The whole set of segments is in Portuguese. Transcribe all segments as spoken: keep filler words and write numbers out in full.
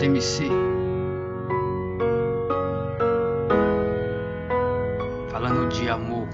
M C. Falando de amor.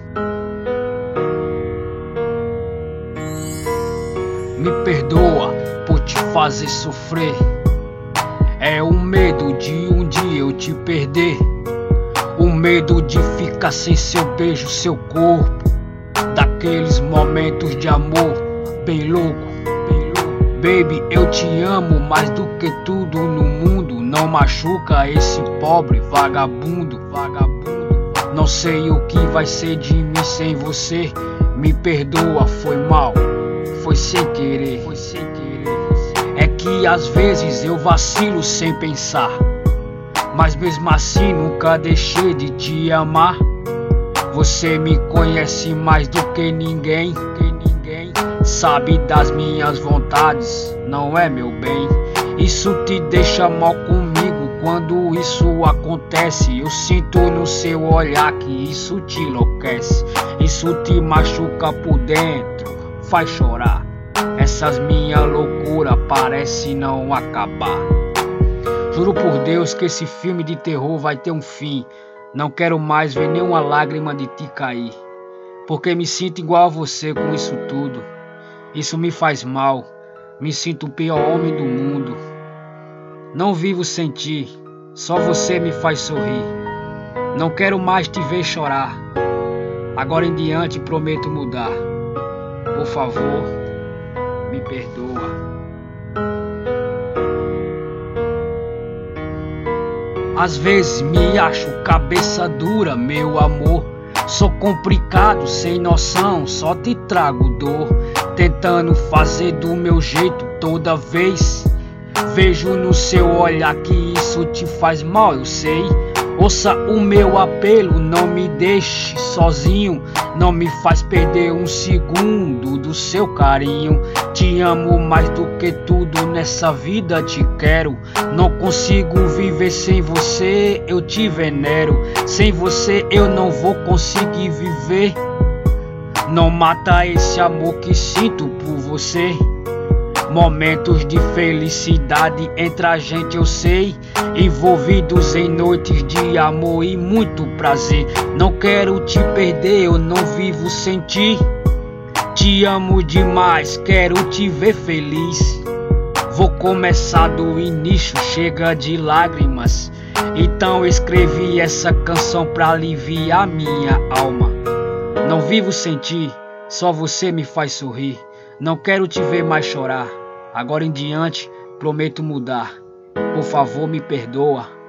Me perdoa por te fazer sofrer. É o medo de um dia eu te perder. O medo de ficar sem seu beijo, seu corpo. Daqueles momentos de amor bem louco, bem louco. Baby, eu te amo mais do que tudo no mundo. Não machuca esse pobre vagabundo, vagabundo. Não sei o que vai ser de mim sem você. Me perdoa, foi mal, foi sem querer, foi sem querer. É que às vezes eu vacilo sem pensar, mas mesmo assim nunca deixei de te amar. Você me conhece mais do que ninguém, que ninguém sabe das minhas vontades, não é meu bem? Isso te deixa mal comigo quando isso acontece. Eu sinto no seu olhar que isso te enlouquece. Isso te machuca por dentro, faz chorar. Essas minhas loucuras parecem não acabar. Juro por Deus que esse filme de terror vai ter um fim. Não quero mais ver nenhuma lágrima de ti cair, porque me sinto igual a você com isso tudo. Isso me faz mal, me sinto o pior homem do mundo. Não vivo sem ti, só você me faz sorrir. Não quero mais te ver chorar. Agora em diante prometo mudar. Por favor, me perdoa. Às vezes me acho cabeça dura, meu amor. Sou complicado, sem noção, só te trago dor. Tentando fazer do meu jeito toda vez. Vejo no seu olhar que isso te faz mal, eu sei. Ouça o meu apelo, não me deixe sozinho. Não me faz perder um segundo do seu carinho. Te amo mais do que tudo nessa vida, te quero. Não consigo viver sem você, eu te venero. Sem você eu não vou conseguir viver. Não mata esse amor que sinto por você. Momentos de felicidade entre a gente eu sei. Envolvidos em noites de amor e muito prazer. Não quero te perder, eu não vivo sem ti. Te amo demais, quero te ver feliz. Vou começar do início, chega de lágrimas. Então escrevi essa canção pra aliviar minha alma. Não vivo sem ti, só você me faz sorrir. Não quero te ver mais chorar. Agora em diante prometo mudar. Por favor, me perdoa.